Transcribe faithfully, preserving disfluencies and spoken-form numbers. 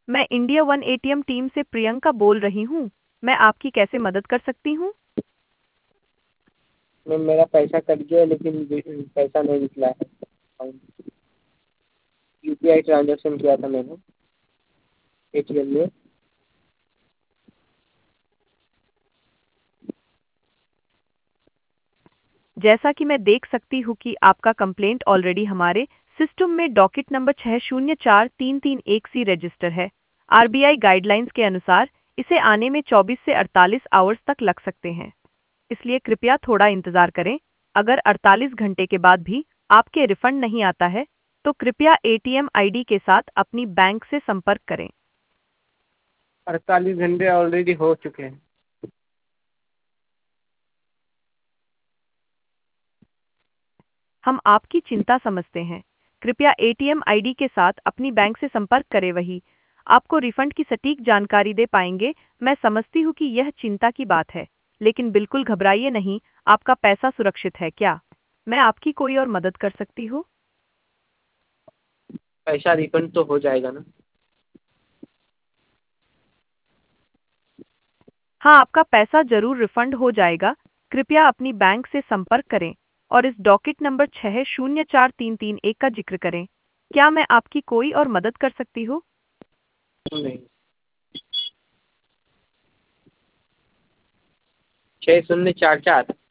मैं India one ATM team से प्रियंका बोल रही हूँ। मैं आपकी कैसे मदद कर सकती हूँ? मैम मेरा पैसा कट गया है, लेकिन भी- पैसा नहीं निकला है। यू पी आई ट्रांजेक्शन किया था मैंने ए टी एम में। जैसा कि मैं देख सकती हूँ कि आपका कंप्लेंट ऑलरेडी हमारे सिस्टम में डॉकेट नंबर छह शून्य चार तीन तीन एक सी रजिस्टर है। आर बी आई गाइडलाइंस के अनुसार इसे आने में चौबीस से अड़तालीस आवर्स तक लग सकते हैं, इसलिए कृपया थोड़ा इंतजार करें। अगर अड़तालीस घंटे के बाद भी आपके रिफंड नहीं आता है, तो कृपया A T M I D के साथ अपनी बैंक से संपर्क करें। अड़तालीस घंटे ऑलरेडी हो चुके हैं। हम आपकी चिंता समझते हैं। कृपया A T M I D के साथ अपनी बैंक से संपर्क करें, वही आपको रिफंड की सटीक जानकारी दे पाएंगे। मैं समझती हूँ कि यह चिंता की बात है, लेकिन बिल्कुल घबराइए नहीं, आपका पैसा सुरक्षित है। क्या मैं आपकी कोई और मदद कर सकती हूँ? पैसा रिफंड तो हो जाएगा ना? हाँ, आपका पैसा जरूर रिफंड हो जाएगा। कृपया अपनी बैंक से संपर्क करें और इस डॉकेट नंबर छह शून्य चार तीन तीन एक का जिक्र करें। क्या मैं आपकी कोई और मदद कर सकती हूँ? नहीं। छः शून्य चार चार।